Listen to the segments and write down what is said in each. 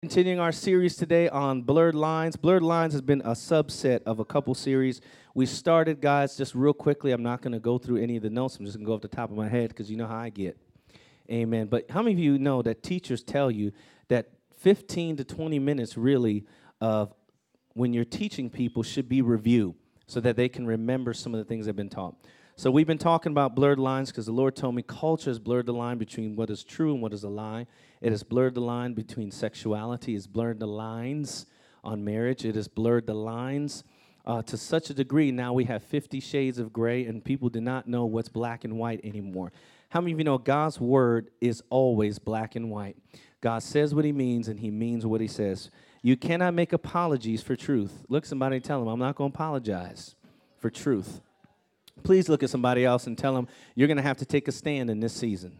Continuing our series today on blurred lines. Blurred lines has been a subset of a couple series. We started, guys, just real quickly. I'm not going to go through any of the notes. I'm just going to go off the top of my head because you know how I get. Amen. But how many of you know that teachers tell you that 15 to 20 minutes really of when you're teaching people should be review so that they can remember some of the things they've been taught? So we've been talking about blurred lines because the Lord told me culture has blurred the line between what is true and what is a lie. It has blurred the line between sexuality. It's blurred the lines on marriage. It has blurred the lines to such a degree now we have 50 shades of gray and people do not know what's black and white anymore. How many of you know God's word is always black and white? God says what he means and he means what he says. You cannot make apologies for truth. Look at somebody and tell them, I'm not going to apologize for truth. Please look at somebody else and tell them you're going to have to take a stand in this season.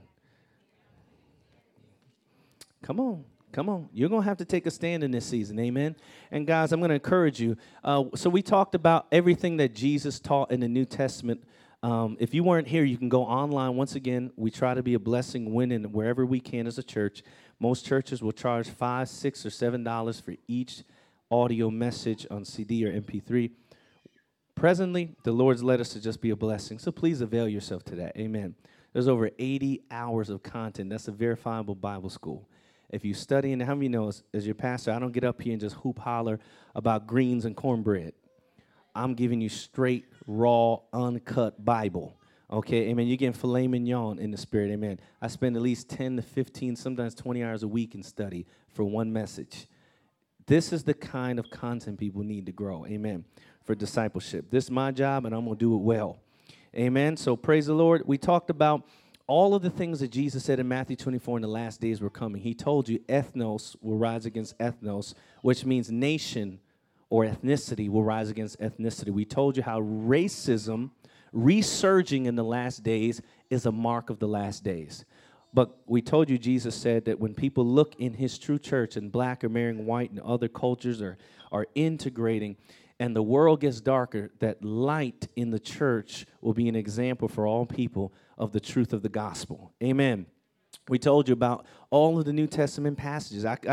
Come on. You're going to have to take a stand in this season, amen? And guys, I'm going to encourage you. So we talked about everything that Jesus taught in the New Testament. If you weren't here, you can go online. Once again, we try to be a blessing when and wherever we can as a church. Most churches will charge $5, $6, or $7 for each audio message on CD or MP3. Presently, the Lord's led us to just be a blessing, so please avail yourself to that. Amen. There's over 80 hours of content. That's a verifiable Bible school. If you study, and how many of you know, as your pastor, I don't get up here and just hoop holler about greens and cornbread. I'm giving you straight, raw, uncut Bible. Okay, amen. You're getting filet mignon in the spirit, amen. I spend at least 10 to 15, sometimes 20 hours a week in study for one message. This is the kind of content people need to grow, amen, for discipleship. This is my job, and I'm going to do it well. Amen. So praise the Lord. We talked about all of the things that Jesus said in Matthew 24 in the last days were coming. He told you ethnos will rise against ethnos, which means nation or ethnicity will rise against ethnicity. We told you how racism resurging in the last days is a mark of the last days. But we told you Jesus said that when people look in his true church and black are marrying white and other cultures are integrating and the world gets darker, that light in the church will be an example for all people of the truth of the gospel. Amen. We told you about all of the New Testament passages. I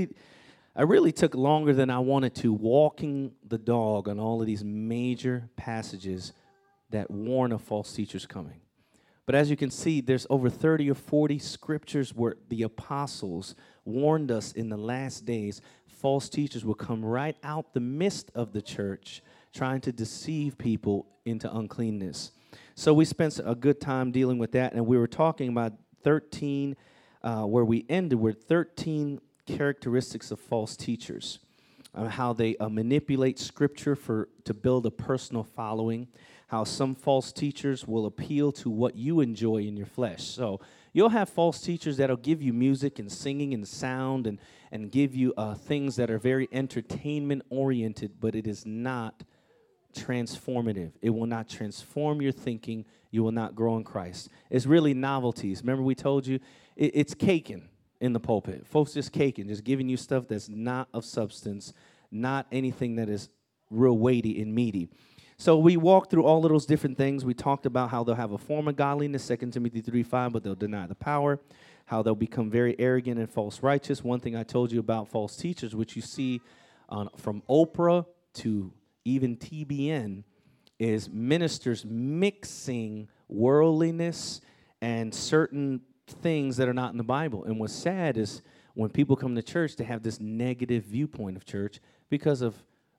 really took longer than I wanted to walking the dog on all of these major passages that warn of false teachers coming. But as you can see, there's over 30 or 40 scriptures where the apostles warned us in the last days false teachers will come right out the midst of the church trying to deceive people into uncleanness. So we spent a good time dealing with that, and we were talking about 13, where we ended with 13 characteristics of false teachers, how they manipulate scripture to build a personal following, how some false teachers will appeal to what you enjoy in your flesh. So you'll have false teachers that'll give you music and singing and sound and give you things that are very entertainment-oriented, but it is not transformative. It will not transform your thinking. You will not grow in Christ. It's really novelties. Remember we told you it's caking in the pulpit. Folks just caking, just giving you stuff that's not of substance, not anything that is real weighty and meaty. So we walked through all of those different things. We talked about how they'll have a form of godliness, 2 Timothy 3:5, but they'll deny the power, how they'll become very arrogant and false righteous. One thing I told you about false teachers, which you see from Oprah to even TBN, is ministers mixing worldliness and certain things that are not in the Bible. And what's sad is when people come to church, they have this negative viewpoint of church because of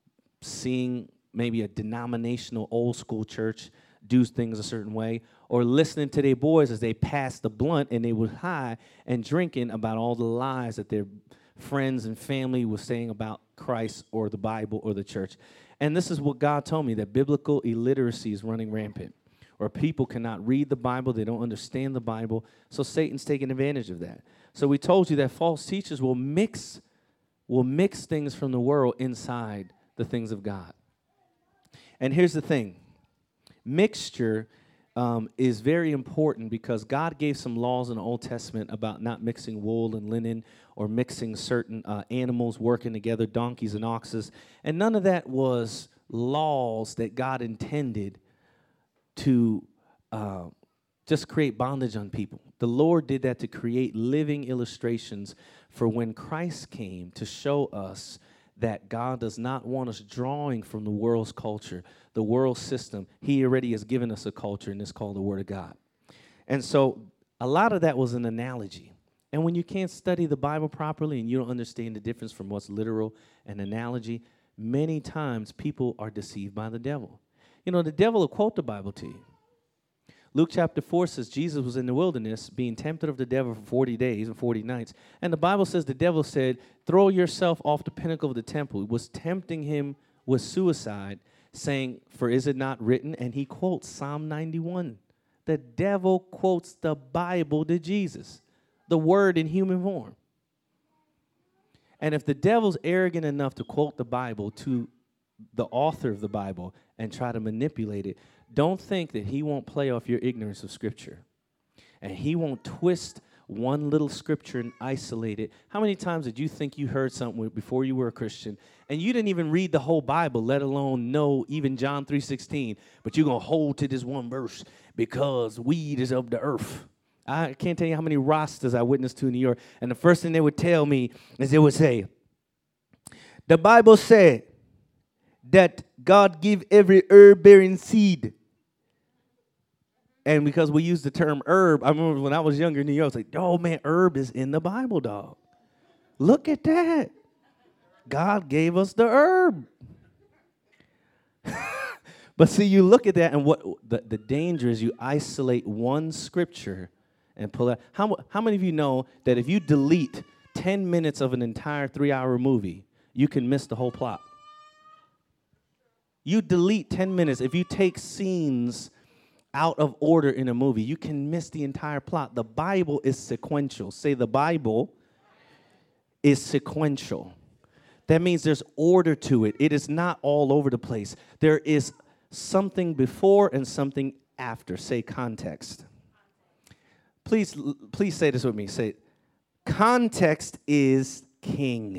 seeing maybe a denominational old school church do things a certain way, or listening to their boys as they pass the blunt and they were high and drinking about all the lies that their friends and family were saying about Christ or the Bible or the church. And this is what God told me, that biblical illiteracy is running rampant, or people cannot read the Bible, they don't understand the Bible, so Satan's taking advantage of that. So we told you that false teachers will mix things from the world inside the things of God. And here's the thing. Mixture is very important because God gave some laws in the Old Testament about not mixing wool and linen or mixing certain animals working together, donkeys and oxes. And none of that was laws that God intended to just create bondage on people. The Lord did that to create living illustrations for when Christ came to show us that God does not want us drawing from the world's culture, the world system. He already has given us a culture, and it's called the Word of God. And so a lot of that was an analogy. And when you can't study the Bible properly and you don't understand the difference from what's literal and analogy, many times people are deceived by the devil. You know, the devil will quote the Bible to you. Luke chapter 4 says Jesus was in the wilderness being tempted of the devil for 40 days and 40 nights. And the Bible says the devil said, throw yourself off the pinnacle of the temple. It was tempting him with suicide, saying, for is it not written? And he quotes Psalm 91. The devil quotes the Bible to Jesus, the word in human form. And if the devil's arrogant enough to quote the Bible to the author of the Bible and try to manipulate it, don't think that he won't play off your ignorance of Scripture. And he won't twist one little scripture and isolate it. How many times did you think you heard something before you were a Christian, and you didn't even read the whole Bible, let alone know even John 3:16, but you're going to hold to this one verse because weed is of the earth? I can't tell you how many Rastas I witnessed to in New York, and the first thing they would tell me is they would say, the Bible said that God give every herb bearing seed. And because we use the term herb, I remember when I was younger in New York, I was like, oh man, herb is in the Bible, dog. Look at that. God gave us the herb. But see, you look at that, and what the danger is you isolate one scripture and pull out. How many of you know that if you delete 10 minutes of an entire 3-hour movie, you can miss the whole plot? You delete 10 minutes. If you take scenes out of order in a movie, you can miss the entire plot. The Bible is sequential. Say, the Bible is sequential. That means there's order to it. It is not all over the place. There is something before and something after. Say, context. Please say this with me. Say, context is king.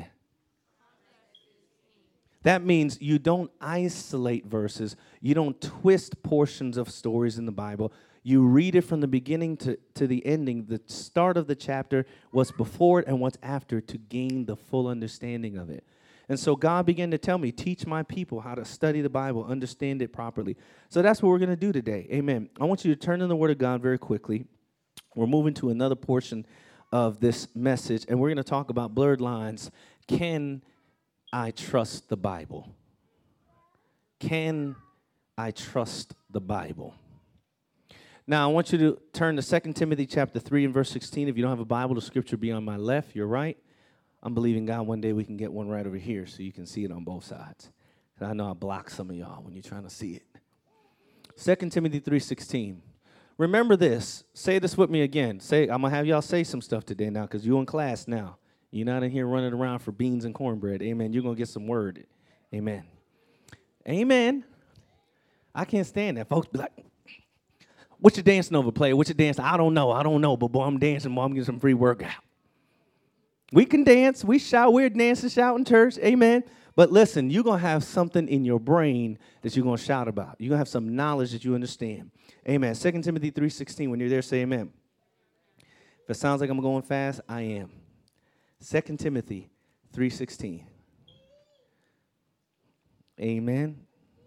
That means you don't isolate verses. You don't twist portions of stories in the Bible. You read it from the beginning to the ending. The start of the chapter, what's before it and what's after, to gain the full understanding of it. And so God began to tell me, teach my people how to study the Bible, understand it properly. So that's what we're going to do today. Amen. I want you to turn in the Word of God very quickly. We're moving to another portion of this message, and we're going to talk about blurred lines. Can I trust the Bible? Can I trust the Bible? Now, I want you to turn to 2 Timothy chapter 3 and verse 16. If you don't have a Bible, the scripture be on my left, your right. I'm believing God one day we can get one right over here so you can see it on both sides. I know I block some of y'all when you're trying to see it. 2 Timothy 3:16. Remember this. Say this with me again. I'm going to have y'all say some stuff today now because you're in class now. You're not in here running around for beans and cornbread. Amen. You're going to get some word. Amen. Amen. I can't stand that. Folks be like, what you dancing over, player? What you dancing? I don't know. But boy, I'm dancing. Boy, I'm getting some free workout. We can dance. We shout. We're dancing, shouting church. Amen. But listen, you're going to have something in your brain that you're going to shout about. You're going to have some knowledge that you understand. Amen. 2 Timothy 3:16. When you're there, say amen. If it sounds like I'm going fast, I am. 2 Timothy 3:16. Amen.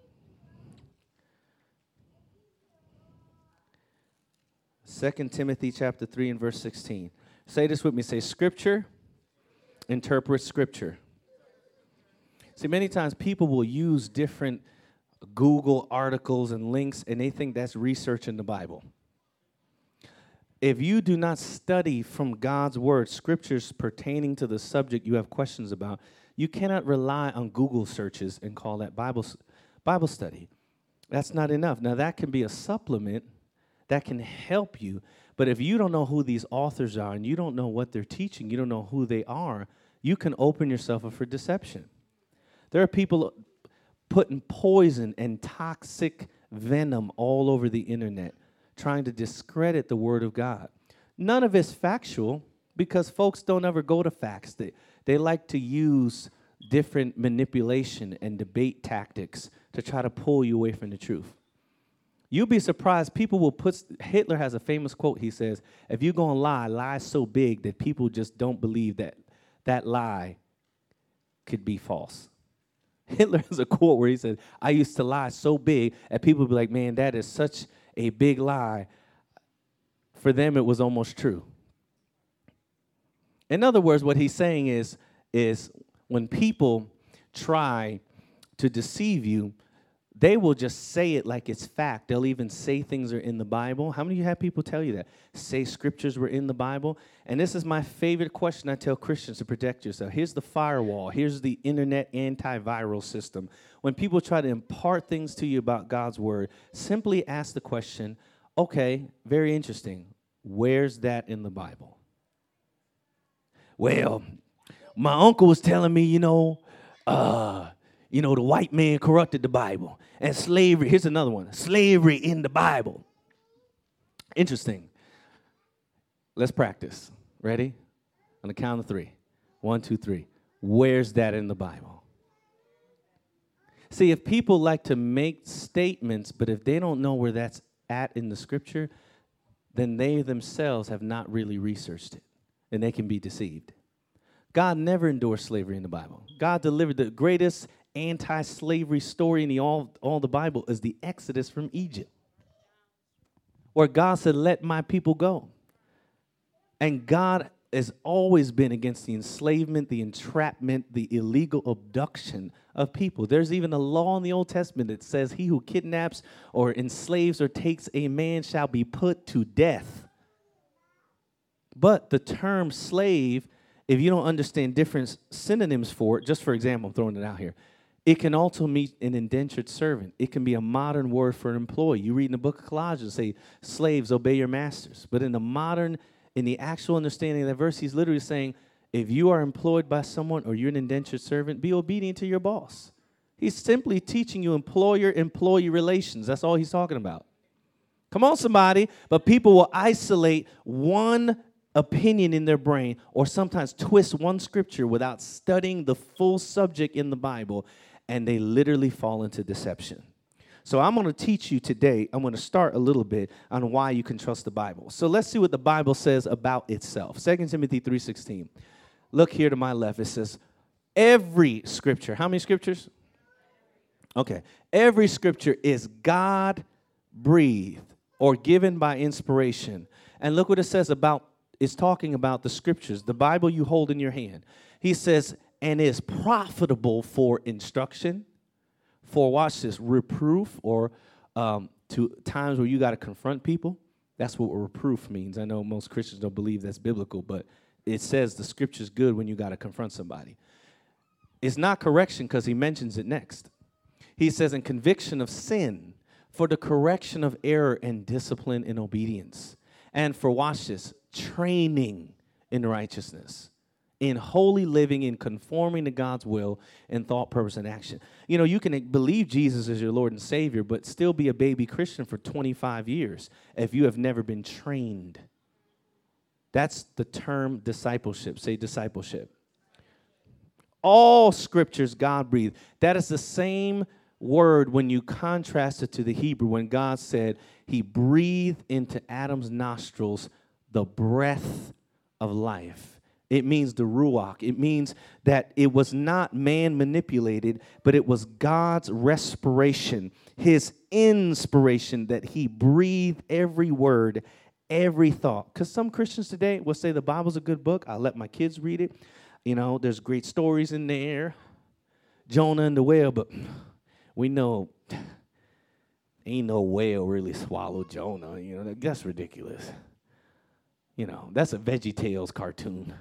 Second Timothy chapter 3 and verse 16. Say this with me. Say, Scripture interprets Scripture. See, many times people will use different Google articles and links, and they think that's research in the Bible. If you do not study from God's word, scriptures pertaining to the subject you have questions about, you cannot rely on Google searches and call that Bible study. That's not enough. Now, that can be a supplement that can help you, but if you don't know who these authors are and you don't know what they're teaching, you don't know who they are, you can open yourself up for deception. There are people putting poison and toxic venom all over the internet, trying to discredit the Word of God. None of it's factual because folks don't ever go to facts. They like to use different manipulation and debate tactics to try to pull you away from the truth. You'll be surprised. People will put, Hitler has a famous quote. He says, if you're going to lie so big that people just don't believe that that lie could be false. Hitler has a quote where he said, I used to lie so big that people would be like, man, that is such a big lie. For them, it was almost true. In other words, what he's saying is when people try to deceive you, they will just say it like it's fact. They'll even say things are in the Bible. How many of you have people tell you that? Say scriptures were in the Bible? And this is my favorite question I tell Christians to protect yourself. Here's the firewall. Here's the internet antiviral system. When people try to impart things to you about God's word, simply ask the question, okay, very interesting. Where's that in the Bible? Well, my uncle was telling me, the white man corrupted the Bible. And slavery, here's another one, slavery in the Bible. Interesting. Let's practice. Ready? On the count of 3. 1, 2, 3. Where's that in the Bible? See, if people like to make statements, but if they don't know where that's at in the scripture, then they themselves have not really researched it, and they can be deceived. God never endorsed slavery in the Bible. God delivered the greatest anti-slavery story in all the Bible is the Exodus from Egypt, where God said, let my people go. And God has always been against the enslavement, the entrapment, the illegal abduction of people. There's even a law in the Old Testament that says he who kidnaps or enslaves or takes a man shall be put to death. But the term slave, if you don't understand different synonyms for it, just for example, I'm throwing it out here, it can also mean an indentured servant. It can be a modern word for an employee. You read in the book of Colossians, say, slaves, obey your masters. But in the actual understanding of that verse, he's literally saying, if you are employed by someone or you're an indentured servant, be obedient to your boss. He's simply teaching you employer-employee relations. That's all he's talking about. Come on, somebody. But people will isolate one opinion in their brain or sometimes twist one scripture without studying the full subject in the Bible, and they literally fall into deception. So I'm going to teach you today, I'm going to start a little bit on why you can trust the Bible. So let's see what the Bible says about itself. 2 Timothy 3:16. Look here to my left. It says, every scripture. How many scriptures? Okay. Every scripture is God-breathed or given by inspiration. And look what it says about, it's talking about the scriptures, the Bible you hold in your hand. He says, and is profitable for instruction, for, watch this, reproof, or to times where you got to confront people. That's what reproof means. I know most Christians don't believe that's biblical, but it says the scripture's good when you got to confront somebody. It's not correction because he mentions it next. He says, in conviction of sin, for the correction of error and discipline in obedience, and for, watch this, training in righteousness, in holy living, in conforming to God's will, in thought, purpose, and action. You know, you can believe Jesus as your Lord and Savior, but still be a baby Christian for 25 years if you have never been trained. That's the term discipleship. Say discipleship. All scriptures God-breathed. That is the same word when you contrast it to the Hebrew, when God said he breathed into Adam's nostrils the breath of life. It means the ruach. It means that it was not man manipulated, but it was God's respiration, his inspiration, that he breathed every word, every thought. Because some Christians today will say the Bible's a good book. I'll let my kids read it. You know, there's great stories in there. Jonah and the whale, but we know ain't no whale really swallowed Jonah. You know, that's ridiculous. You know, that's a VeggieTales cartoon.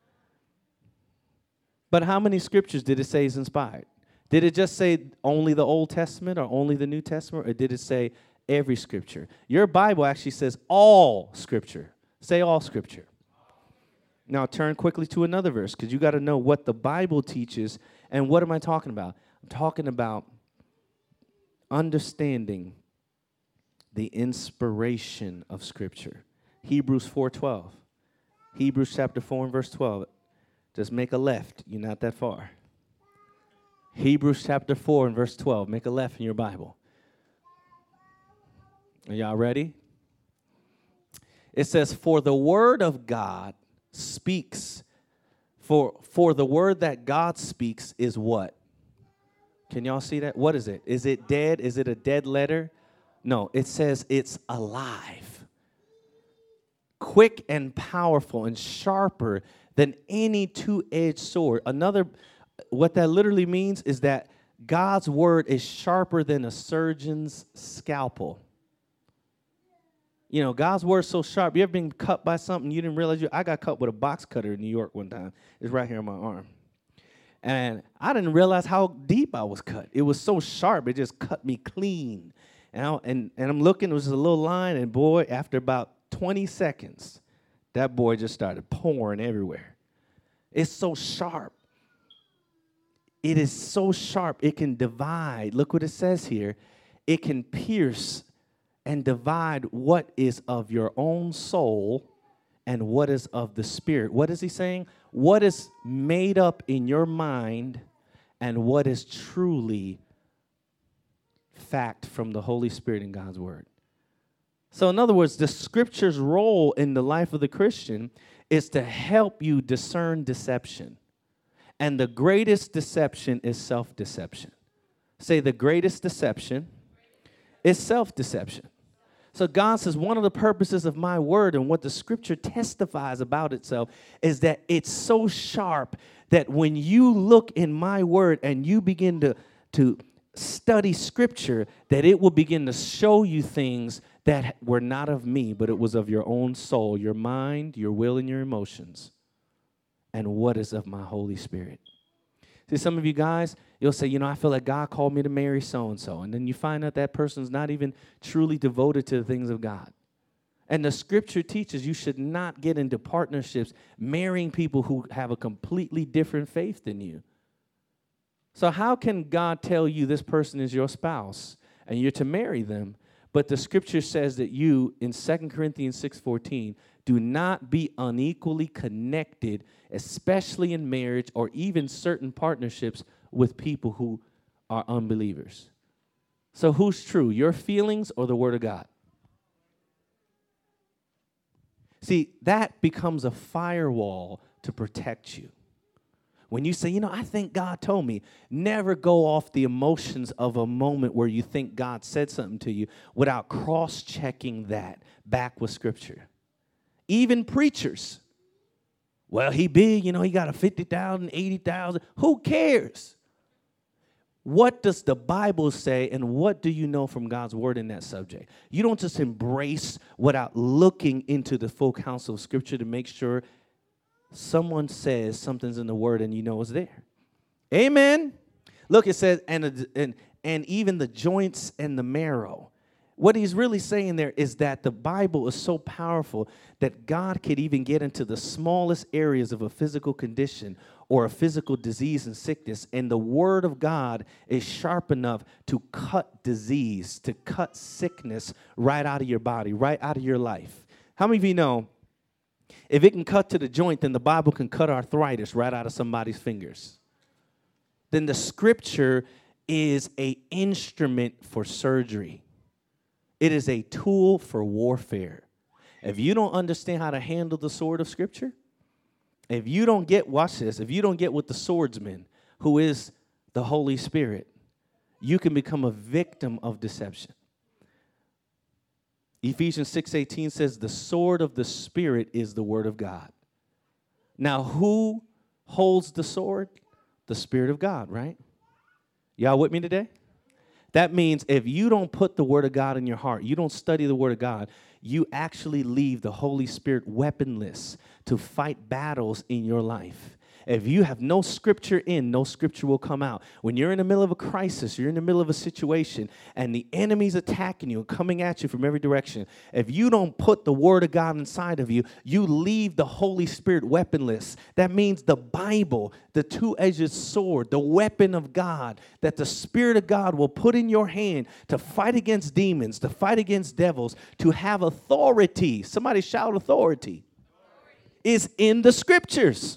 But how many scriptures did it say is inspired? Did it just say only the Old Testament or only the New Testament, or did it say every scripture? Your Bible actually says all scripture. Say all scripture. Now turn quickly to another verse, because you got to know what the Bible teaches. And what am I talking about? I'm talking about understanding the inspiration of Scripture. Hebrews 4:12. Hebrews chapter 4 and verse 12. Just make a left. You're not that far. Hebrews chapter 4 and verse 12. Make a left in your Bible. Are y'all ready? It says, for the word of God speaks. For the word that God speaks is what? Can y'all see that? What is it? Is it dead? Is it a dead letter? No, it says it's alive. Quick and powerful and sharper than any two-edged sword. What that literally means is that God's word is sharper than a surgeon's scalpel. You know, God's word is so sharp. You ever been cut by something you didn't realize I got cut with a box cutter in New York one time. It's right here on my arm. And I didn't realize how deep I was cut. It was so sharp, it just cut me clean. And I'm looking, it was a little line, and boy, after about 20 seconds, that boy just started pouring everywhere. It's so sharp. It is so sharp, it can divide. Look what it says here. It can pierce and divide what is of your own soul and what is of the spirit. What is he saying? What is made up in your mind and what is truly fact from the Holy Spirit in God's word. So in other words, the scripture's role in the life of the Christian is to help you discern deception. And the greatest deception is self-deception. Say, the greatest deception is self-deception. So God says one of the purposes of my word and what the scripture testifies about itself is that it's so sharp that when you look in my word and you begin to study scripture, that it will begin to show you things that were not of me, but it was of your own soul, your mind, your will, and your emotions, and what is of my Holy Spirit. See, some of you guys, you'll say, I feel like God called me to marry so-and-so. And then you find out that person's not even truly devoted to the things of God. And the scripture teaches you should not get into partnerships marrying people who have a completely different faith than you. So how can God tell you this person is your spouse and you're to marry them, but the scripture says that you, in 2 Corinthians 6:14, do not be unequally connected, especially in marriage or even certain partnerships with people who are unbelievers. So who's true, your feelings or the word of God? See, that becomes a firewall to protect you. When you say, I think God told me, never go off the emotions of a moment where you think God said something to you without cross-checking that back with Scripture. Even preachers. Well, he big, he got a 50,000, 80,000. Who cares? What does the Bible say, and what do you know from God's word in that subject? You don't just embrace without looking into the full counsel of Scripture to make sure someone says something's in the word and you know it's there. Amen. Look, it says, and even the joints and the marrow. What he's really saying there is that the Bible is so powerful that God could even get into the smallest areas of a physical condition or a physical disease and sickness, and the word of God is sharp enough to cut disease, to cut sickness right out of your body, right out of your life. How many of you know if it can cut to the joint, then the Bible can cut arthritis right out of somebody's fingers? Then the scripture is an instrument for surgery. It is a tool for warfare. If you don't understand how to handle the sword of Scripture, if you don't get, watch this, if you don't get with the swordsman, who is the Holy Spirit, you can become a victim of deception. Ephesians 6:18 says, the sword of the Spirit is the word of God. Now, who holds the sword? The Spirit of God, right? Y'all with me today? That means if you don't put the word of God in your heart, you don't study the word of God, you actually leave the Holy Spirit weaponless to fight battles in your life. If you have no scripture in, no scripture will come out. When you're in the middle of a crisis, you're in the middle of a situation, and the enemy's attacking you and coming at you from every direction, if you don't put the word of God inside of you, you leave the Holy Spirit weaponless. That means the Bible, the two-edged sword, the weapon of God, that the Spirit of God will put in your hand to fight against demons, to fight against devils, to have authority. Somebody shout authority. Is in the scriptures.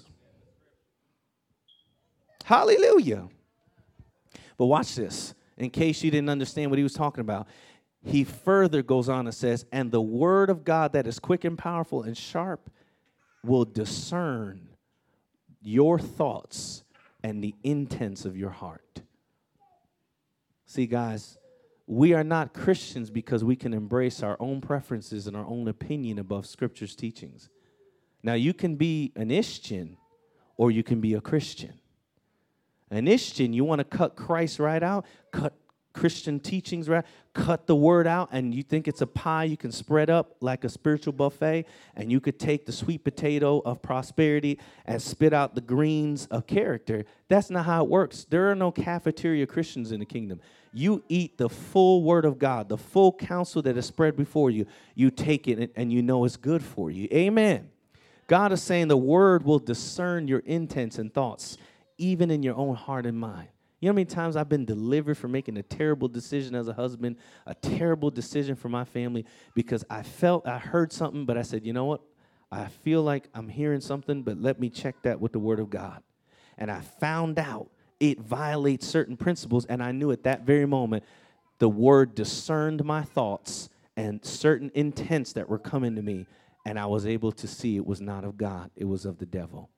Hallelujah. But watch this. In case you didn't understand what he was talking about. he further goes on and says, and the word of God that is quick and powerful and sharp will discern your thoughts and the intents of your heart. See, guys, we are not Christians because we can embrace our own preferences and our own opinion above Scripture's teachings. Now, you can be an Ishtian or you can be a Christian. An Ishtian, you want to cut Christ right out, cut Christian teachings right, cut the word out, and you think it's a pie you can spread up like a spiritual buffet, and you could take the sweet potato of prosperity and spit out the greens of character. That's not how it works. There are no cafeteria Christians in the kingdom. You eat the full word of God, the full counsel that is spread before you. You take it, and you know it's good for you. Amen. God is saying the word will discern your intents and thoughts, even in your own heart and mind. You know how many times I've been delivered from making a terrible decision as a husband, a terrible decision for my family, because I heard something, but I said, you know what? I feel like I'm hearing something, but let me check that with the word of God. And I found out it violates certain principles, and I knew at that very moment the word discerned my thoughts and certain intents that were coming to me, and I was able to see it was not of God, it was of the devil.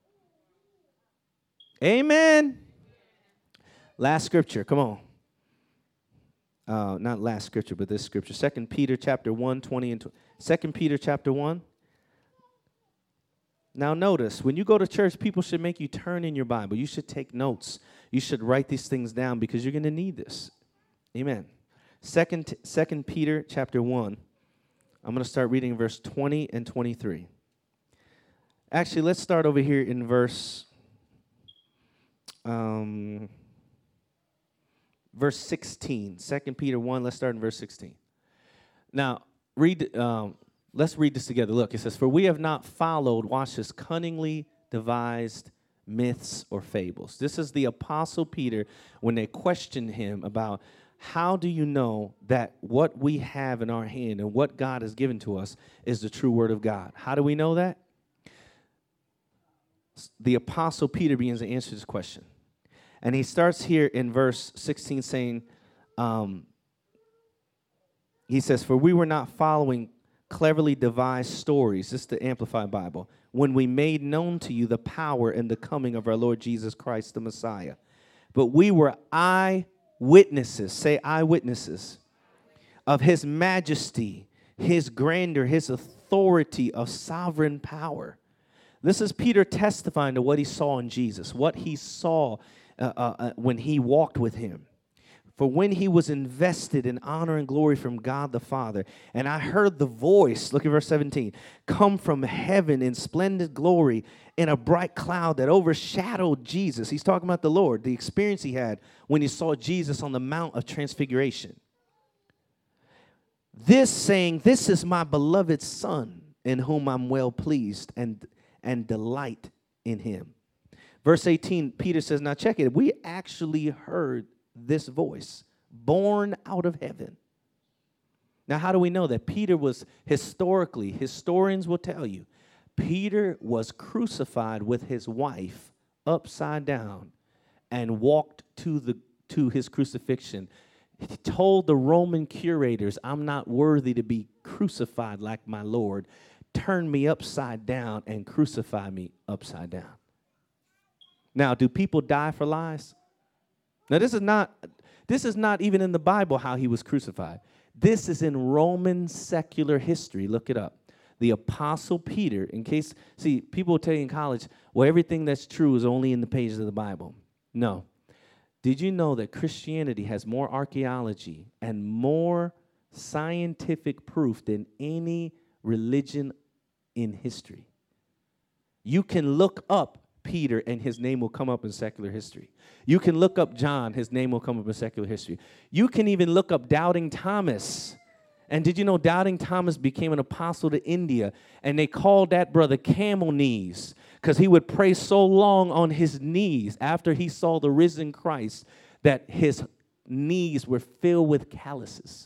Amen. Last scripture, come on. Not last scripture, but this scripture. 2 Peter chapter 1, 20 and 2 Peter chapter 1. Now notice, when you go to church, people should make you turn in your Bible. You should take notes. You should write these things down because you're going to need this. Amen. 2 Peter chapter 1. I'm going to start reading verse 20 and 23. Actually, let's start over here in verse 16, 2 Peter 1, let's start in verse 16. Now, let's read this together. Look, it says, for we have not followed, watch this, cunningly devised myths or fables. This is the Apostle Peter when they questioned him about how do you know that what we have in our hand and what God has given to us is the true word of God? How do we know that? The Apostle Peter begins to answer this question. And he starts here in verse 16 saying, he says, for we were not following cleverly devised stories, this is the Amplified Bible, when we made known to you the power and the coming of our Lord Jesus Christ, the Messiah. But we were eyewitnesses, say eyewitnesses, of his majesty, his grandeur, his authority of sovereign power. This is Peter testifying to what he saw in Jesus, what he saw when he walked with him. For when he was invested in honor and glory from God the Father, and I heard the voice, look at verse 17, come from heaven in splendid glory in a bright cloud that overshadowed Jesus. He's talking about the Lord, the experience he had when he saw Jesus on the Mount of Transfiguration. This saying, this is my beloved Son, in whom I'm well pleased and delight in him. Verse 18, Peter says, now check it. We actually heard this voice born out of heaven. Now, how do we know that? Peter was historians will tell you, Peter was crucified with his wife upside down and walked to his crucifixion. He told the Roman curators, I'm not worthy to be crucified like my Lord. Turn me upside down and crucify me upside down. Now, do people die for lies? Now, this is not even in the Bible how he was crucified. This is in Roman secular history. Look it up. The Apostle Peter, people will tell you in college, well, everything that's true is only in the pages of the Bible. No. Did you know that Christianity has more archaeology and more scientific proof than any religion in history? You can look up Peter and his name will come up in secular history. You can look up John, his name will come up in secular history. You can even look up Doubting Thomas. And did you know Doubting Thomas became an apostle to India, and they called that brother camel knees because he would pray so long on his knees after he saw the risen Christ that his knees were filled with calluses.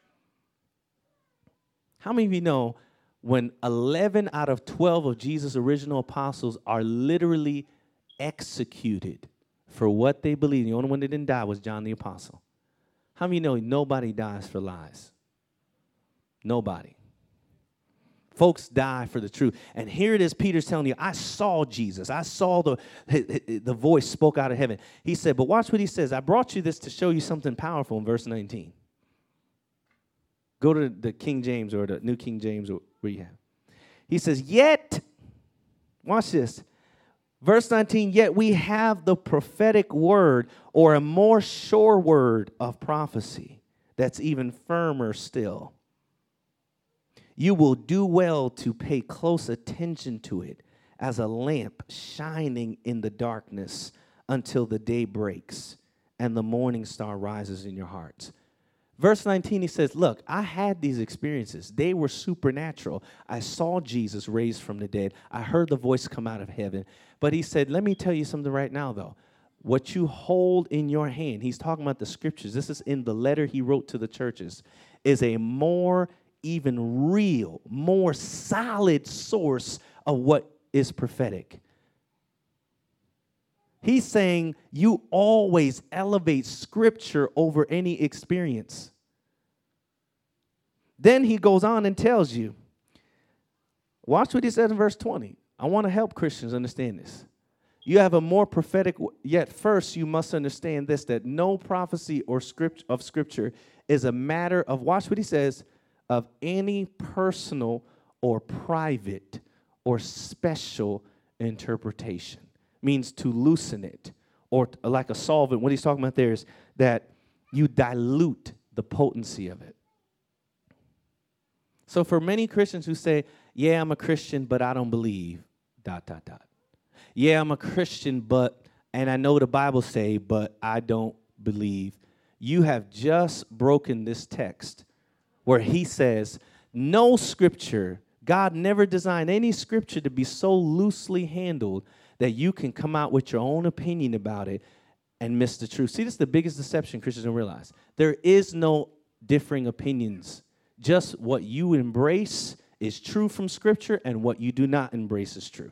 How many of you know when 11 out of 12 of Jesus' original apostles are literally executed for what they believe? The only one that didn't die was John the Apostle. How many know nobody dies for lies? Nobody. Folks die for the truth. And here it is, Peter's telling you, I saw Jesus. I saw the voice spoke out of heaven. He said, but watch what he says. I brought you this to show you something powerful in verse 19. Go to the King James or the New King James or where you have. He says, yet, watch this. Verse 19, yet we have the prophetic word or a more sure word of prophecy that's even firmer still. You will do well to pay close attention to it as a lamp shining in the darkness until the day breaks and the morning star rises in your hearts. Verse 19, he says, look, I had these experiences. They were supernatural. I saw Jesus raised from the dead. I heard the voice come out of heaven. But he said, let me tell you something right now, though. What you hold in your hand, he's talking about the scriptures. This is in the letter he wrote to the churches, is a more even real, more solid source of what is prophetic. He's saying you always elevate scripture over any experience. Then he goes on and tells you, watch what he says in verse 20. I want to help Christians understand this. You have a more prophetic, yet first you must understand this, that no prophecy or script of scripture is a matter of, watch what he says, of any personal or private or special interpretation. Means to loosen it, or like a solvent. What he's talking about there is that you dilute the potency of it. So for many Christians who say, yeah, I'm a Christian, but I don't believe, ... Yeah, I'm a Christian, and I know the Bible say, but I don't believe. You have just broken this text where he says, no scripture, God never designed any scripture to be so loosely handled that you can come out with your own opinion about it and miss the truth. See, this is the biggest deception Christians don't realize. There is no differing opinions. Just what you embrace is true from Scripture, and what you do not embrace is true.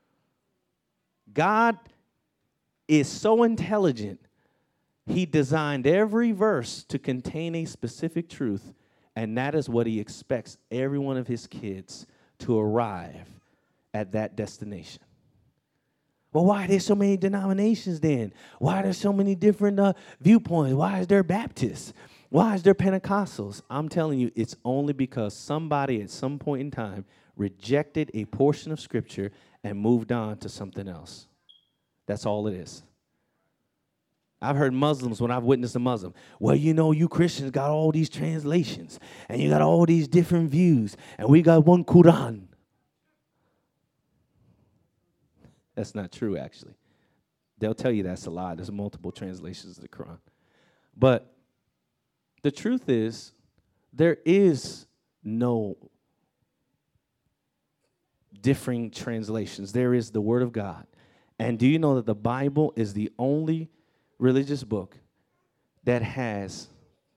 God is so intelligent, he designed every verse to contain a specific truth, and that is what he expects every one of his kids to arrive at that destination. Well, why are there so many denominations then? Why are there so many different viewpoints? Why is there Baptists? Why is there Pentecostals? I'm telling you, it's only because somebody at some point in time rejected a portion of Scripture and moved on to something else. That's all it is. I've heard Muslims, when I've witnessed a Muslim, well, you know, you Christians got all these translations, and you got all these different views, and we got one Quran. That's not true, actually. They'll tell you that's a lie. There's multiple translations of the Quran. But the truth is, there is no differing translations. There is the Word of God. And do you know that the Bible is the only religious book that has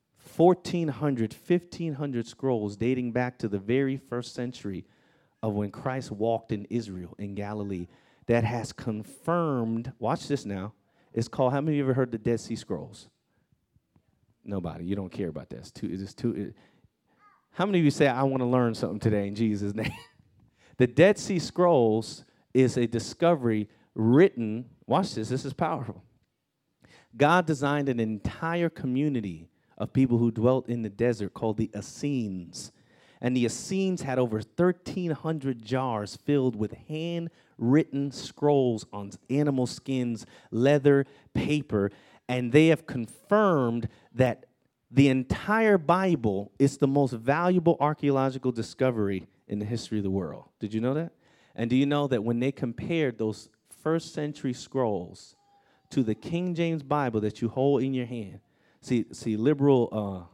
1,500 scrolls dating back to the very first century of when Christ walked in Israel, in Galilee, that has confirmed, watch this now, it's called, how many of you ever heard the Dead Sea Scrolls? Nobody, you don't care about that. How many of you say, I want to learn something today in Jesus' name? The Dead Sea Scrolls is a discovery written, watch this is powerful. God designed an entire community of people who dwelt in the desert called the Essenes. And the Essenes had over 1,300 jars filled with handwritten scrolls on animal skins, leather, paper, and they have confirmed that the entire Bible is the most valuable archaeological discovery in the history of the world. Did you know that? And do you know that when they compared those first century scrolls to the King James Bible that you hold in your hand, see, liberal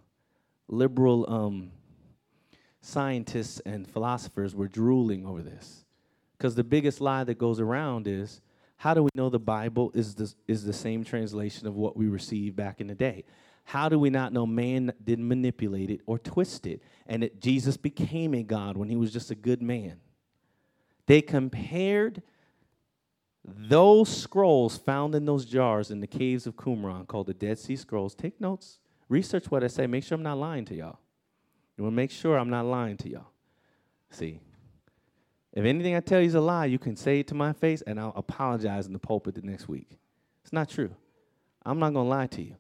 scientists and philosophers were drooling over this, because the biggest lie that goes around is, how do we know the Bible is the same translation of what we received back in the day? How do we not know man didn't manipulate it or twist it, and that Jesus became a God when he was just a good man? They compared those scrolls found in those jars in the caves of Qumran, called the Dead Sea Scrolls. Take notes. Research what I say. Make sure I'm not lying to y'all. You want to make sure I'm not lying to y'all. See, if anything I tell you is a lie, you can say it to my face, and I'll apologize in the pulpit the next week. It's not true. I'm not going to lie to you.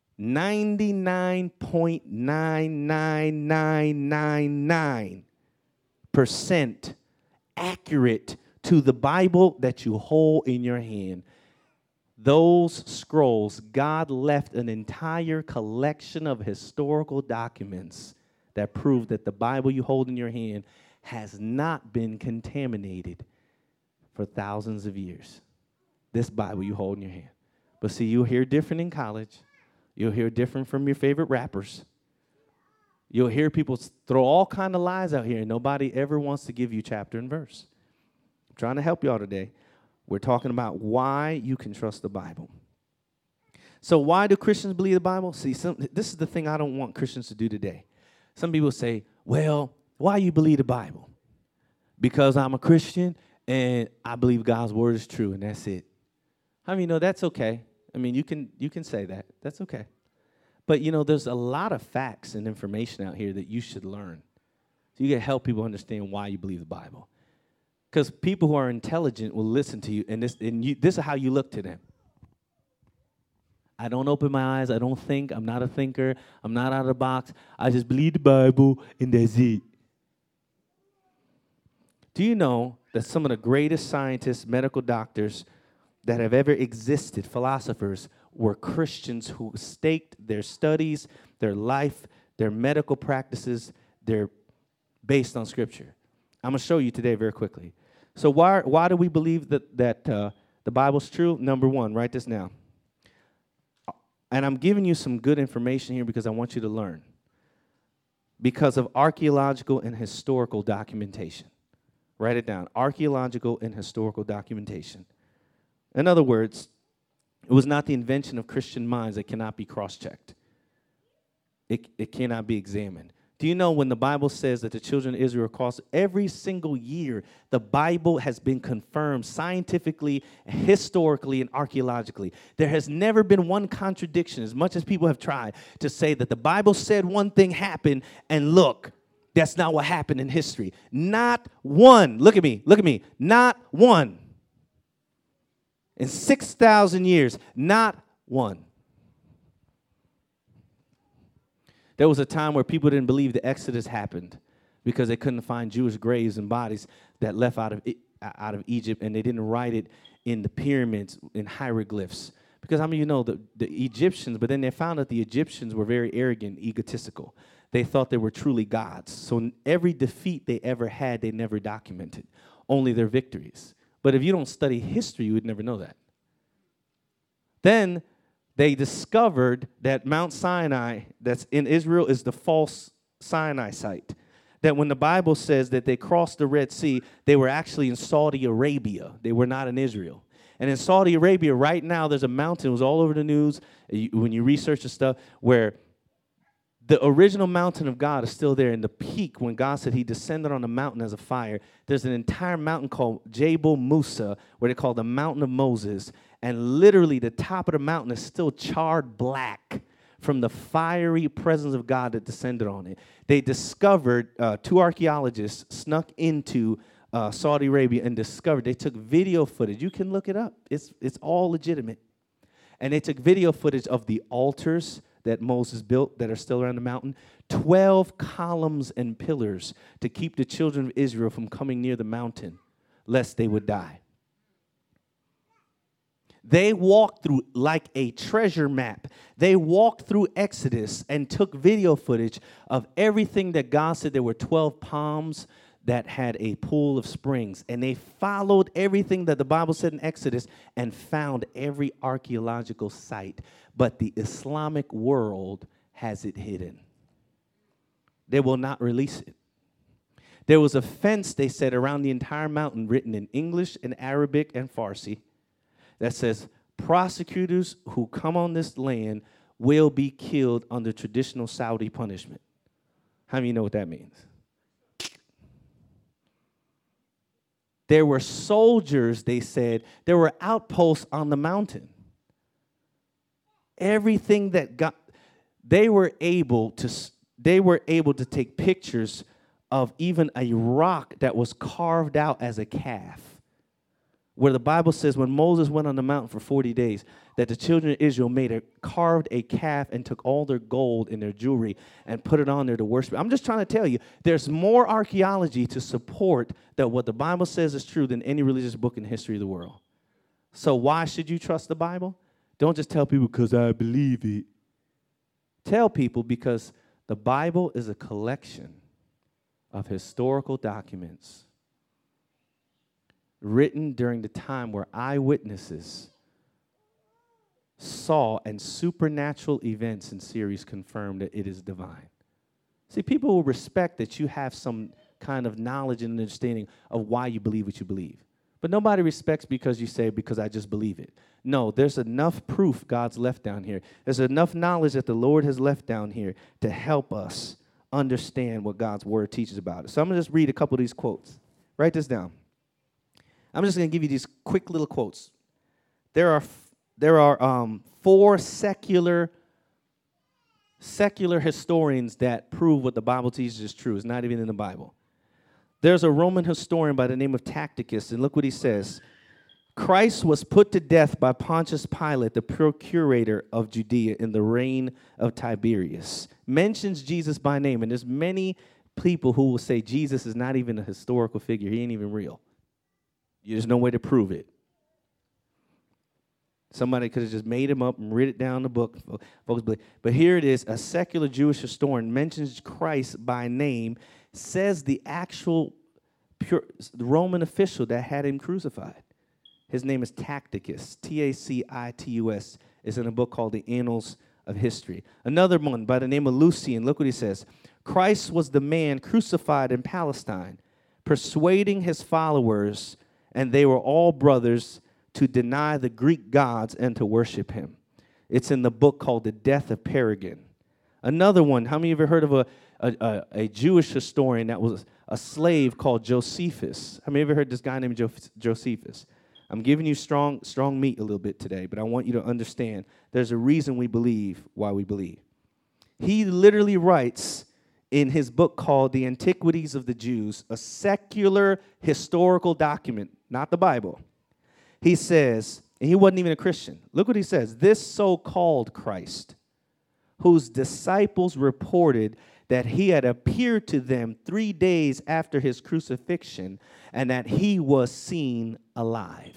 99.99999% accurate to the Bible that you hold in your hand. Those scrolls, God left an entire collection of historical documents that prove that the Bible you hold in your hand has not been contaminated for thousands of years. This Bible you hold in your hand. But see, you'll hear different in college. You'll hear different from your favorite rappers. You'll hear people throw all kind of lies out here, and nobody ever wants to give you chapter and verse. I'm trying to help y'all today. We're talking about why you can trust the Bible. So why do Christians believe the Bible? See, this is the thing I don't want Christians to do today. Some people say, well, why you believe the Bible? Because I'm a Christian and I believe God's word is true, and that's it. How many know that's okay? I mean, you can say that. That's okay. But, there's a lot of facts and information out here that you should learn. So you can help people understand why you believe the Bible. Because people who are intelligent will listen to you, and this is how you look to them. I don't open my eyes. I don't think. I'm not a thinker. I'm not out of the box. I just believe the Bible, and that's it. Do you know that some of the greatest scientists, medical doctors that have ever existed, philosophers, were Christians who staked their studies, their life, their medical practices, they're based on Scripture? I'm going to show you today very quickly. So why do we believe that the Bible's true? Number one, write this down. And I'm giving you some good information here because I want you to learn. Because of archaeological and historical documentation. Write it down. Archaeological and historical documentation. In other words, it was not the invention of Christian minds that cannot be cross-checked. It cannot be examined. Do you know when the Bible says that the children of Israel crossed every single year, the Bible has been confirmed scientifically, historically, and archaeologically. There has never been one contradiction, as much as people have tried to say that the Bible said one thing happened, and look, that's not what happened in history. Not one. Look at me. Not one. In 6,000 years, not one. There was a time where people didn't believe the Exodus happened because they couldn't find Jewish graves and bodies that left out of Egypt, and they didn't write it in the pyramids, in hieroglyphs. Because, the Egyptians, but then they found that the Egyptians were very arrogant, egotistical. They thought they were truly gods. So every defeat they ever had, they never documented, only their victories. But if you don't study history, you would never know that. Then they discovered that Mount Sinai that's in Israel is the false Sinai site. That when the Bible says that they crossed the Red Sea, they were actually in Saudi Arabia. They were not in Israel. And in Saudi Arabia right now, there's a mountain. It was all over the news when you research the stuff where the original mountain of God is still there. In the peak, when God said he descended on the mountain as a fire, there's an entire mountain called Jabal Musa, where they call the Mountain of Moses. And literally the top of the mountain is still charred black from the fiery presence of God that descended on it. They discovered, two archaeologists snuck into Saudi Arabia and discovered, they took video footage. You can look it up. It's all legitimate. And they took video footage of the altars that Moses built that are still around the mountain, 12 columns and pillars to keep the children of Israel from coming near the mountain, lest they would die. They walked through like a treasure map. They walked through Exodus and took video footage of everything that God said. There were 12 palms that had a pool of springs. And they followed everything that the Bible said in Exodus and found every archaeological site. But the Islamic world has it hidden. They will not release it. There was a fence, they said, around the entire mountain written in English and Arabic and Farsi that says, prosecutors who come on this land will be killed under traditional Saudi punishment. How many know what that means? There were soldiers, they said. There were outposts on the mountain. Everything that they were able to they were able to take pictures of even a rock that was carved out as a calf, where the Bible says when Moses went on the mountain for 40 days, that the children of Israel carved a calf and took all their gold and their jewelry and put it on there to worship. I'm just trying to tell you, there's more archaeology to support that what the Bible says is true than any religious book in the history of the world. So why should you trust the Bible? Don't just tell people because I believe it. Tell people because the Bible is a collection of historical documents written during the time where eyewitnesses saw and supernatural events and series confirm that it is divine. See, people will respect that you have some kind of knowledge and understanding of why you believe what you believe. But nobody respects because you say, because I just believe it. No, there's enough proof God's left down here. There's enough knowledge that the Lord has left down here to help us understand what God's word teaches about it. So I'm going to just read a couple of these quotes. Write this down. I'm just going to give you these quick little quotes. There are 4 secular historians that prove what the Bible teaches is true. It's not even in the Bible. There's a Roman historian by the name of Tacitus, and look what he says. Christ was put to death by Pontius Pilate, the procurator of Judea, in the reign of Tiberius. Mentions Jesus by name, and there's many people who will say Jesus is not even a historical figure. He ain't even real. There's no way to prove it. Somebody could have just made him up and written it down in the book. Folks believe. But here it is. A secular Jewish historian mentions Christ by name, says the actual Roman official that had him crucified. His name is Tacitus, Tacitus. It's in a book called The Annals of History. Another one by the name of Lucian, look what he says. Christ was the man crucified in Palestine, persuading his followers, and they were all brothers, to deny the Greek gods and to worship him. It's in the book called The Death of Peregrine. Another one, how many of you ever heard of a Jewish historian that was a slave called Josephus? How many of you ever heard this guy named Josephus? I'm giving you strong meat a little bit today, but I want you to understand there's a reason we believe why we believe. He literally writes in his book called The Antiquities of the Jews, a secular historical document, not the Bible. He says, and he wasn't even a Christian. Look what he says. This so-called Christ, whose disciples reported that he had appeared to them 3 days after his crucifixion and that he was seen alive.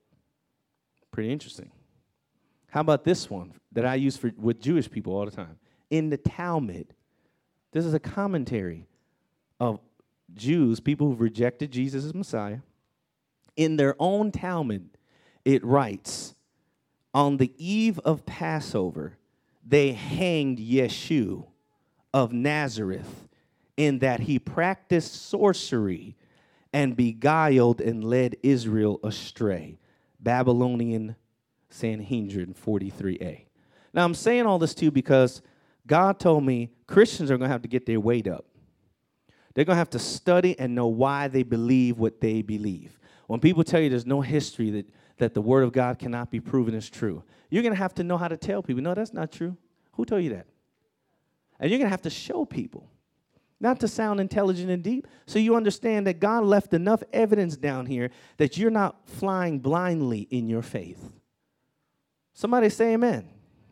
Pretty interesting. How about this one that I use with Jewish people all the time? In the Talmud, this is a commentary of Jews, people who've rejected Jesus as Messiah. In their own Talmud, it writes, on the eve of Passover, they hanged Yeshua of Nazareth in that he practiced sorcery and beguiled and led Israel astray. Babylonian Sanhedrin 43a. Now, I'm saying all this to you because God told me Christians are going to have to get their weight up. They're going to have to study and know why they believe what they believe. When people tell you there's no history that the Word of God cannot be proven as true, you're going to have to know how to tell people, no, that's not true. Who told you that? And you're going to have to show people, not to sound intelligent and deep, so you understand that God left enough evidence down here that you're not flying blindly in your faith. Somebody say amen.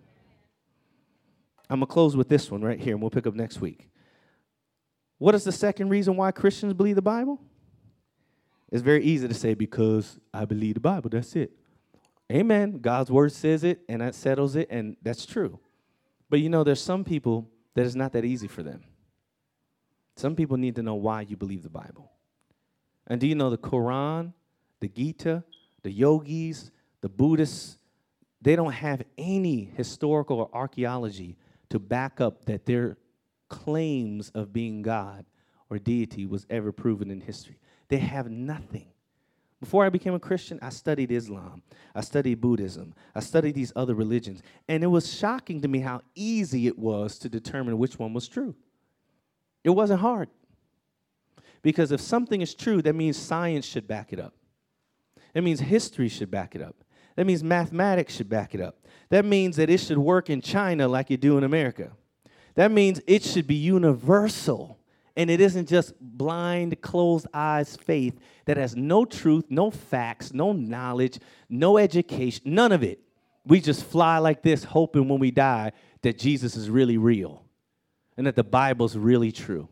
I'm going to close with this one right here, and we'll pick up next week. What is the second reason why Christians believe the Bible? It's very easy to say, because I believe the Bible, that's it. Amen. God's word says it, and that settles it, and that's true. But you know, there's some people that it's not that easy for them. Some people need to know why you believe the Bible. And do you know the Quran, the Gita, the yogis, the Buddhists, they don't have any historical or archaeology to back up that their claims of being God or deity was ever proven in history. They have nothing. Before I became a Christian, I studied Islam. I studied Buddhism. I studied these other religions. And it was shocking to me how easy it was to determine which one was true. It wasn't hard. Because if something is true, that means science should back it up. That means history should back it up. That means mathematics should back it up. That means that it should work in China like you do in America. That means it should be universal. And it isn't just blind, closed eyes faith that has no truth, no facts, no knowledge, no education, none of it. We just fly like this, hoping when we die that Jesus is really real and that the Bible's really true.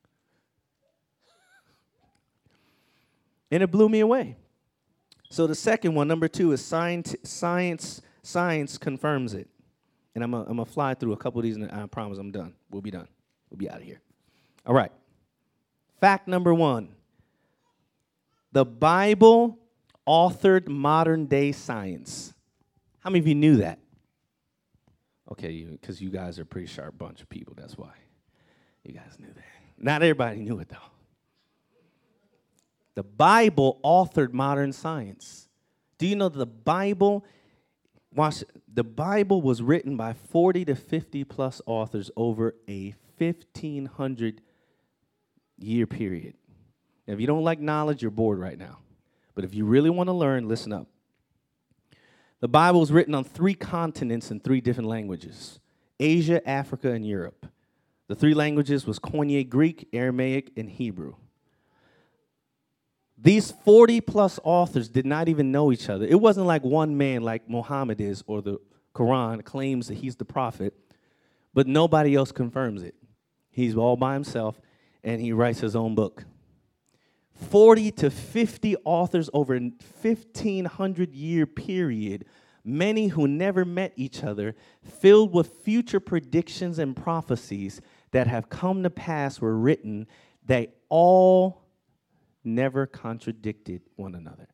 And it blew me away. So the second one, number 2, is science confirms it. And I'm going to fly through a couple of these, and I promise I'm done. We'll be done. We'll be out of here. All right. Fact number 1. The Bible authored modern-day science. How many of you knew that? Okay, because you guys are a pretty sharp bunch of people. That's why you guys knew that. Not everybody knew it, though. The Bible authored modern science. Do you know that the Bible was written by 40 to 50 plus authors over a 1,500-year period? Now, if you don't like knowledge, you're bored right now. But if you really want to learn, listen up. The Bible was written on 3 continents in 3 different languages: Asia, Africa, and Europe. The 3 languages was Koine Greek, Aramaic, and Hebrew. These 40-plus authors did not even know each other. It wasn't like one man like Muhammad is, or the Quran claims that he's the prophet, but nobody else confirms it. He's all by himself, and he writes his own book. 40 to 50 authors over a 1,500-year period, many who never met each other, filled with future predictions and prophecies that have come to pass, were written. They all never contradicted one another.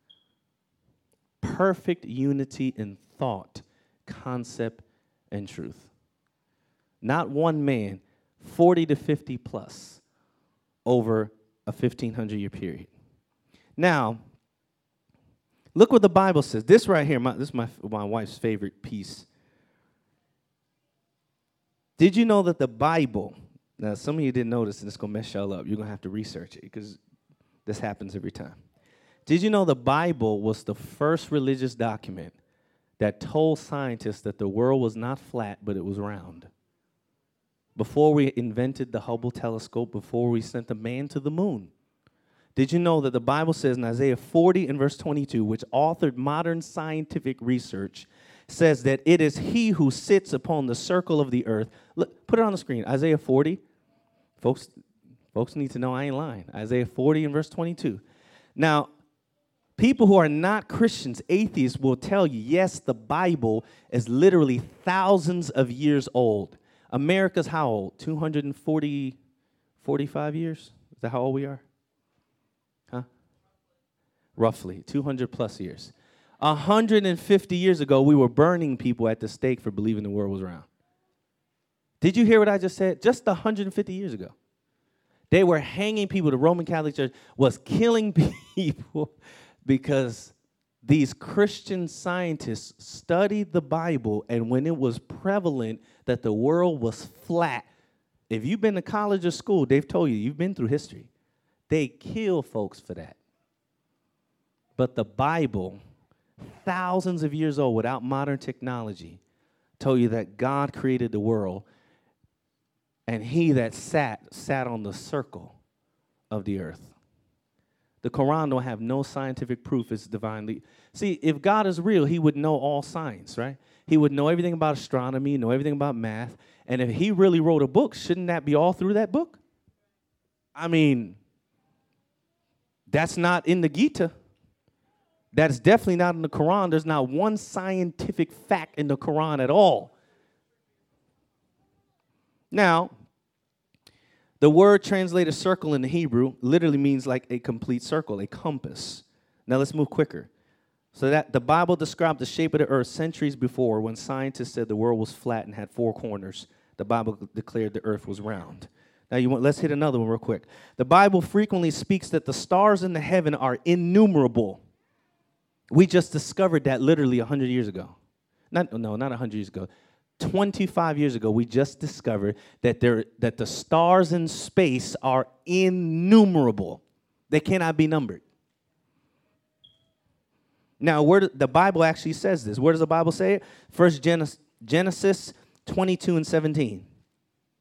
Perfect unity in thought, concept, and truth. Not one man, 40 to 50 plus over a 1,500-year period. Now, look what the Bible says. This right here, this is my wife's favorite piece. Did you know that the Bible, now some of you didn't notice, and it's going to mess y'all up. You're going to have to research it because this happens every time. Did you know the Bible was the first religious document that told scientists that the world was not flat, but it was round? Before we invented the Hubble telescope, before we sent a man to the moon. Did you know that the Bible says in Isaiah 40 and verse 22, which authored modern scientific research, says that it is he who sits upon the circle of the earth. Look, put it on the screen. Isaiah 40. Folks need to know I ain't lying. Isaiah 40 and verse 22. Now, people who are not Christians, atheists, will tell you, yes, the Bible is literally thousands of years old. America's how old? 245 years? Is that how old we are? Huh? Roughly, 200 plus years. 150 years ago, we were burning people at the stake for believing the world was round. Did you hear what I just said? Just 150 years ago. They were hanging people. The Roman Catholic Church was killing people because these Christian scientists studied the Bible, and when it was prevalent that the world was flat, if you've been to college or school, they've told you, you've been through history. They kill folks for that. But the Bible, thousands of years old without modern technology, told you that God created the world, and he that sat on the circle of the earth. The Quran don't have no scientific proof it's divinely. See, if God is real, he would know all science, right? He would know everything about astronomy, know everything about math. And if he really wrote a book, shouldn't that be all through that book? I mean, that's not in the Gita. That's definitely not in the Quran. There's not one scientific fact in the Quran at all. Now, the word translated circle in the Hebrew literally means like a complete circle, a compass. Now let's move quicker. So that the Bible described the shape of the earth centuries before when scientists said the world was flat and had 4 corners. The Bible declared the earth was round. Now let's hit another one real quick. The Bible frequently speaks that the stars in the heaven are innumerable. We just discovered that literally 100 years ago. Not 100 years ago. 25 years ago, we just discovered that the stars in space are innumerable. They cannot be numbered. Now, where the Bible actually says this. Where does the Bible say it? First Genesis 22 and 17.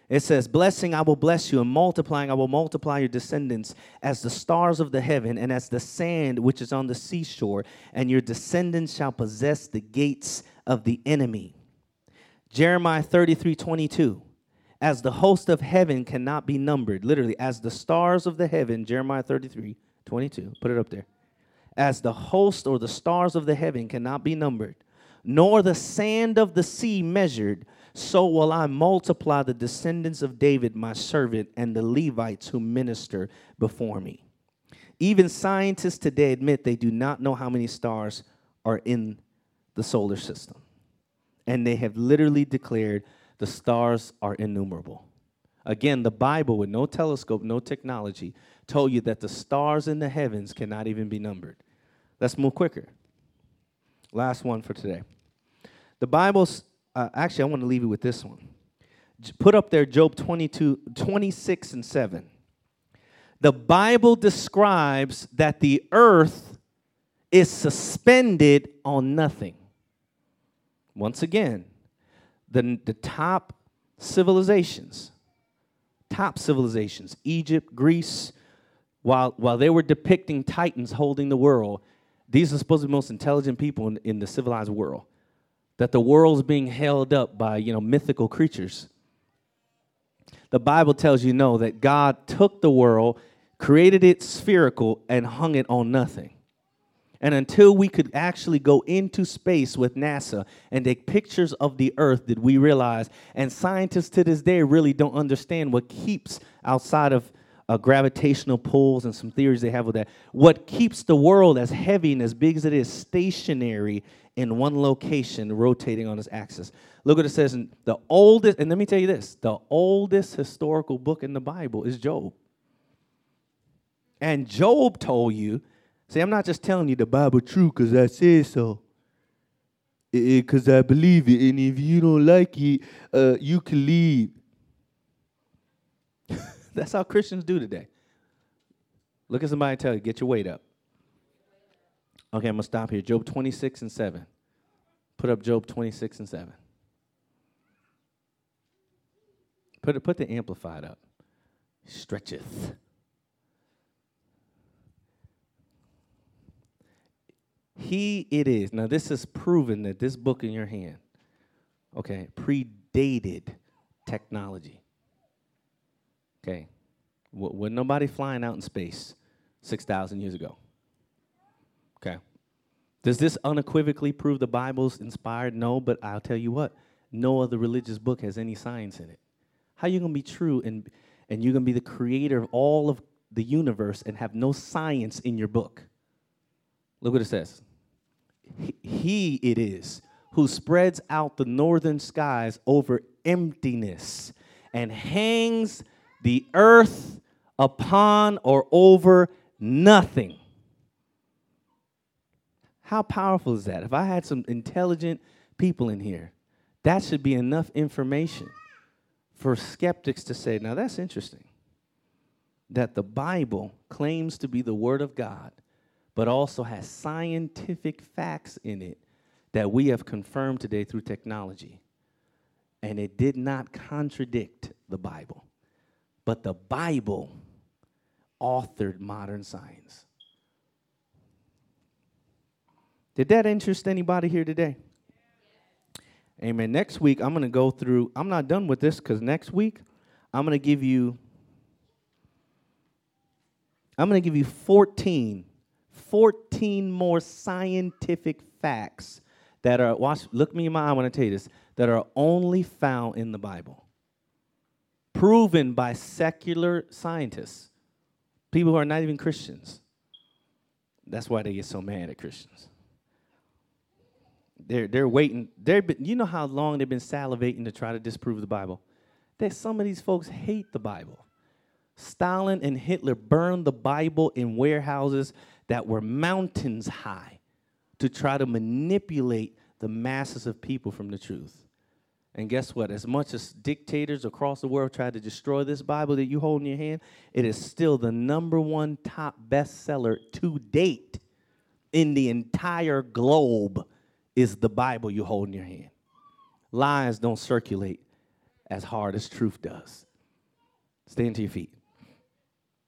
It says, blessing I will bless you, and multiplying I will multiply your descendants as the stars of the heaven and as the sand which is on the seashore, and your descendants shall possess the gates of the enemy. Jeremiah 33:22. As the host of heaven cannot be numbered, literally, as the stars of the heaven, Jeremiah 33:22. Put it up there. As the host or the stars of the heaven cannot be numbered, nor the sand of the sea measured, so will I multiply the descendants of David, my servant, and the Levites who minister before me. Even scientists today admit they do not know how many stars are in the solar system. And they have literally declared the stars are innumerable. Again, the Bible, with no telescope, no technology, told you that the stars in the heavens cannot even be numbered. Let's move quicker. Last one for today. The Bible's, actually, I want to leave you with this one. Put up there Job 26:7. The Bible describes that the earth is suspended on nothing. Once again, the top civilizations, Egypt, Greece, while they were depicting titans holding the world, these are supposed to be the most intelligent people in the civilized world. That the world's being held up by, mythical creatures. The Bible tells you no, that God took the world, created it spherical, and hung it on nothing. And until we could actually go into space with NASA and take pictures of the earth, did we realize, and scientists to this day really don't understand what keeps, outside of gravitational pulls and some theories they have with that, what keeps the world as heavy and as big as it is stationary in one location, rotating on its axis. Look what it says in the oldest, and let me tell you this, the oldest historical book in the Bible is Job. And Job told you, see, I'm not just telling you the Bible true because I say so. Because I believe it. And if you don't like it, you can leave. That's how Christians do today. Look at somebody and tell you, get your weight up. Okay, I'm going to stop here. Job 26:7. Put up Job 26:7. Put the Amplified up. Stretcheth. He it is. Now, this is proven that this book in your hand, okay, predated technology. Okay. Wasn't nobody flying out in space 6,000 years ago. Okay. Does this unequivocally prove the Bible's inspired? No, but I'll tell you what, no other religious book has any science in it. How are you going to be true and you're going to be the creator of all of the universe and have no science in your book? Look what it says. He it is who spreads out the northern skies over emptiness and hangs the earth upon or over nothing. How powerful is that? If I had some intelligent people in here, that should be enough information for skeptics to say, now that's interesting, that the Bible claims to be the Word of God, but also has scientific facts in it that we have confirmed today through technology. And it did not contradict the Bible. But the Bible authored modern science. Did that interest anybody here today? Amen. Next week, I'm going to go through, I'm not done with this because next week, I'm going to give you 14 more scientific facts that are, look me in my eye when I tell you this, that are only found in the Bible. Proven by secular scientists, people who are not even Christians. That's why they get so mad at Christians. They're waiting. You know how long they've been salivating to try to disprove the Bible? That some of these folks hate the Bible. Stalin and Hitler burned the Bible in warehouses that were mountains high to try to manipulate the masses of people from the truth. And guess what? As much as dictators across the world try to destroy this Bible that you hold in your hand, it is still the #1 top bestseller to date in the entire globe is the Bible you hold in your hand. Lies don't circulate. as hard as truth does. Stand to your feet.